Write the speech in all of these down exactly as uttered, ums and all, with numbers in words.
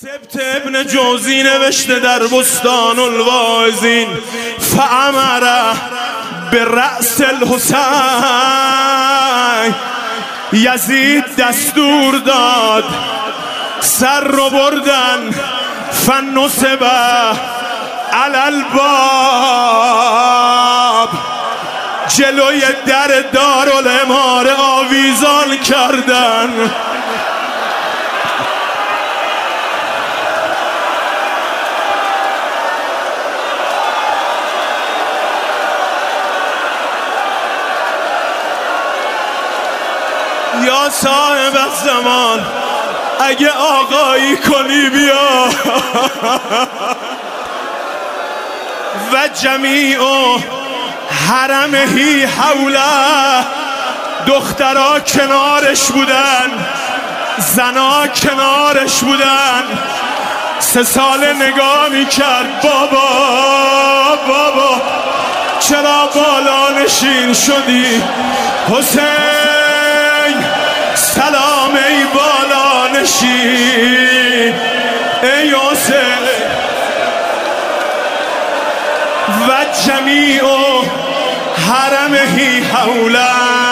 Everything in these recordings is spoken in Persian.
سبت ابن جوزی نوشته در بستان الواعظین فامر به رأس الحسین، یزید دستور داد سر رو بردن فنصب علی الباب، جلوی در دارالاماره آویزان کردن. یا صاحب الزمان اگه آقایی کنی بیا و جمیع حرمهی حوله، دخترها کنارش بودن، زنها کنارش بودن. سه سال نگاه میکرد بابا بابا چرا بالا نشین شدی حسین، سلام ای بالا نشین ای حسین. و جمیع حرمهی حوله،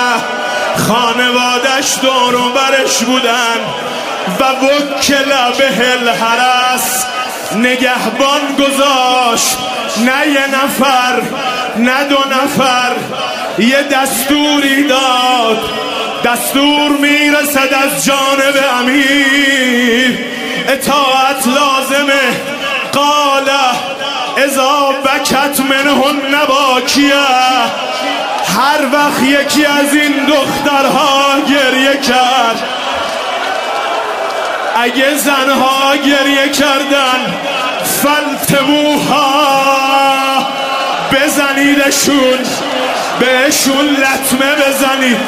خانوادش دور و برش بودن. و وکل به الحرس، نگهبان گذاشت، نه یه نفر نه دو نفر، یه دستوری داد. دستور میرسد از جانب امیر، اطاعت لازمه. قال اذا بکت منهن باکیه، هر وقت یکی از این دخترها گریه کرد، اگه زنها گریه کردن فلتموها، بزنیدشون، بهشون لطمه بزنید.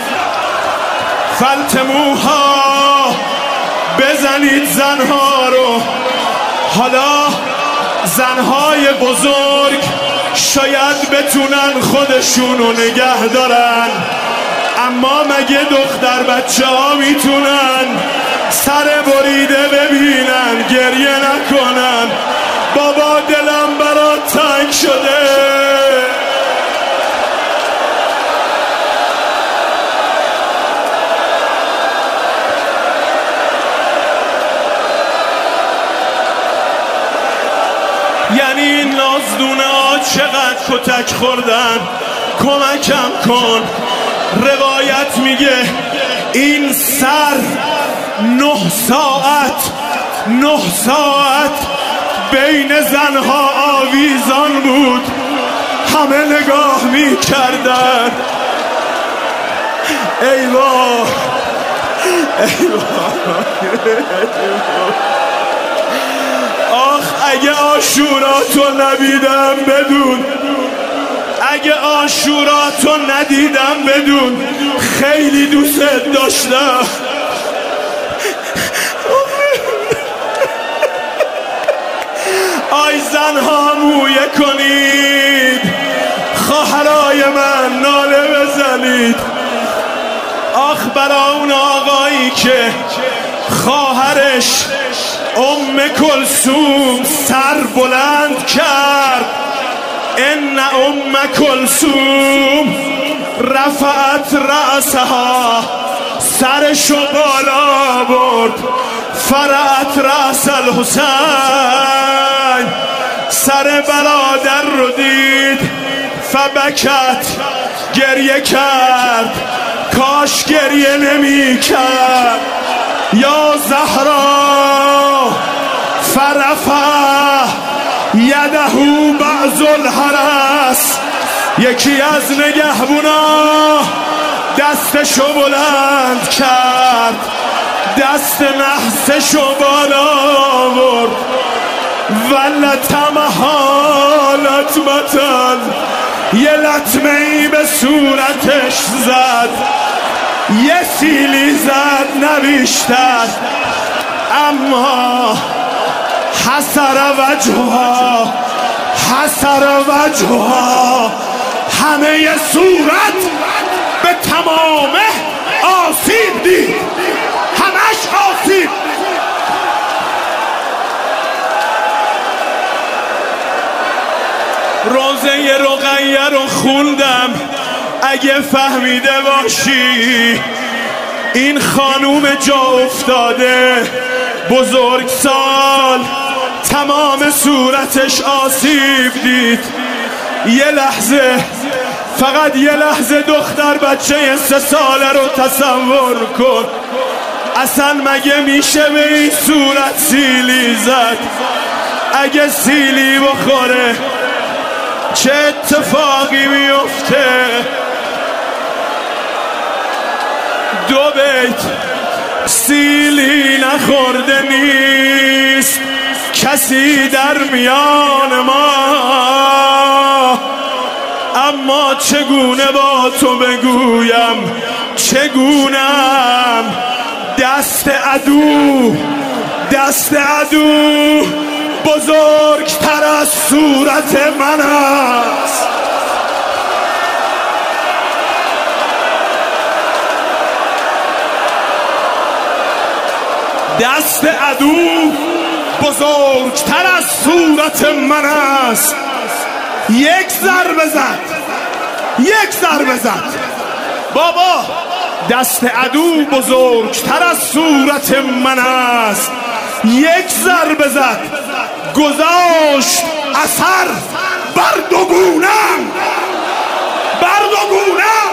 فلتموها، بزنید زنها رو. حالا زنهای بزرگ شاید بتونن خودشونو نگه دارن، اما مگه دختر بچه ها میتونن سر بریده ببینن گریه نکنن؟ بابا دلم برات تنگ شده. یعنی این نازدونه ها چقدر کتک خوردن، کمکم کن. روایت میگه این سر نه ساعت نه ساعت بین زنها آویزان بود، همه نگاه میکردن. ای وای ای وای آخ اگه عاشوراتو ندیدم بدون، اگه عاشوراتو ندیدم بدون، خیلی دوست داشتم. آی زنها مویه کنید، خواهرای من ناله بزنید. آخ برا اون آقایی که خواهرش ام کلثوم سر بلند کرد. ان ام کلثوم رفعت رأسها، سرشو بالا برد. فرعت رأس الحسین، سر برادر رو دید. فبکت، گریه کرد، کاش گریه نمی کرد. یا زهرا فرفع یده بعض الحرس، یکی از نگهبونا دستشو بلند کرد، دست نحسشو بالا برد. ولتمها لطمتن، یه لطمه ای به صورتش زد، یه سیلی زد نه بیشتر. اما حسر وجهها حسر وجهها، همه صورت به تمامه آسیب دید، همش آسیب. روزه رقیه رو خوندم اگه فهمیده باشی، این خانوم جا افتاده بزرگسال تمام صورتش آسیب دید. یه لحظه، فقط یه لحظه دختر بچه سه ساله رو تصور کن. اصلا مگه میشه به این صورت سیلی زد؟ اگه سیلی بخوره چه اتفاقی میفته؟ دو بیت سیلی نخورده نیست کسی در میان ما، اما چگونه با تو بگویم، چگونم دست عدو، دست عدو بزرگتر از صورت من است. دست عدو بزرگتر از صورت من است. یک ضربه زد، یک ضربه زد بابا. دست عدو بزرگتر از صورت من است. یک ضربه زد، گذاشت اثر بر دو گونم، بر دو گونم.